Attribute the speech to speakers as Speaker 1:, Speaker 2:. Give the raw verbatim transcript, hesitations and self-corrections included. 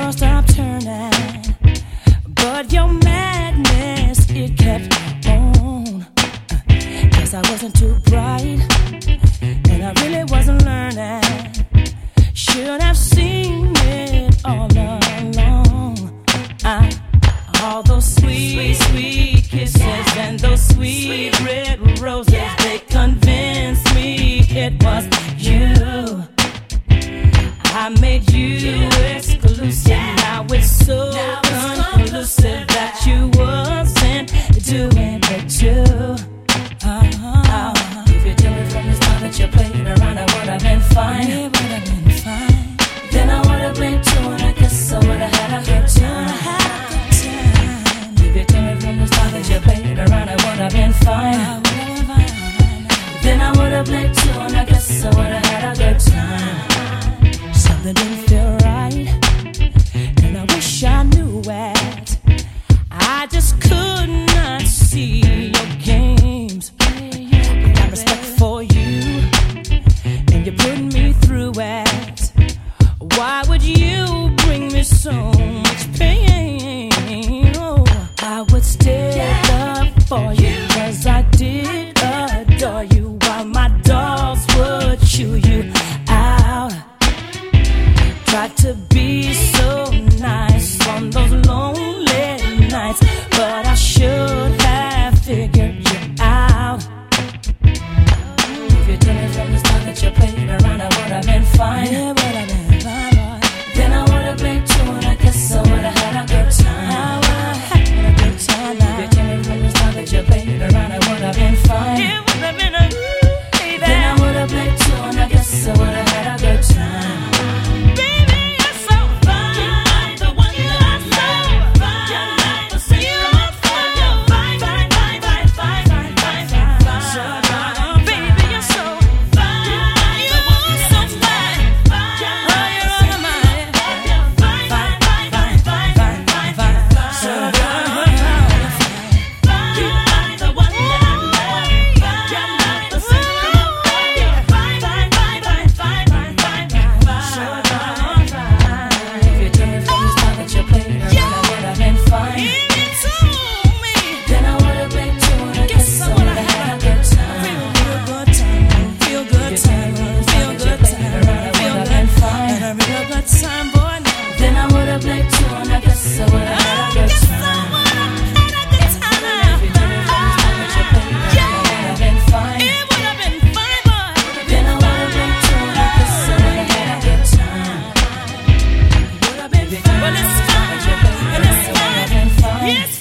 Speaker 1: don't stop turning. But your madness, it kept on. Guess I wasn't too bright, and I really wasn't learning. Should have seen it all along. I, all those sweet, sweet kisses and those sweet red roses, they convinced me it was you. I made you exclusive. Now it's so conclusive that you wasn't doing it too. Uh-huh. If you tell me from the start that you played around, I would have been fine. It would have been fine. Then I would have played too, and I guess I would have had a good time. If you tell me from the start that you played around, I would have been fine. Then I would have played too, and I guess I would have had a good time. Something didn't feel right, and I wish I knew it. I just could not see your games. I got respect for you, and you put me through it. Why would you bring me so much pain? Oh, I would stand up for you, cause I did adore you, while my dogs would chew you out. Tried to be so nice on those lonely nights, but I should have figured you out. If you told me from the start that you played around, I would have been fine. Yeah, would have been fine, boy. Then I would have played too, and I guess I would have had a good time. I would have had a good time. If you told me from the start that you played around, I would have been fine. It would have been a good day. Then I would have played too, and I guess I would have had a good time. Yes.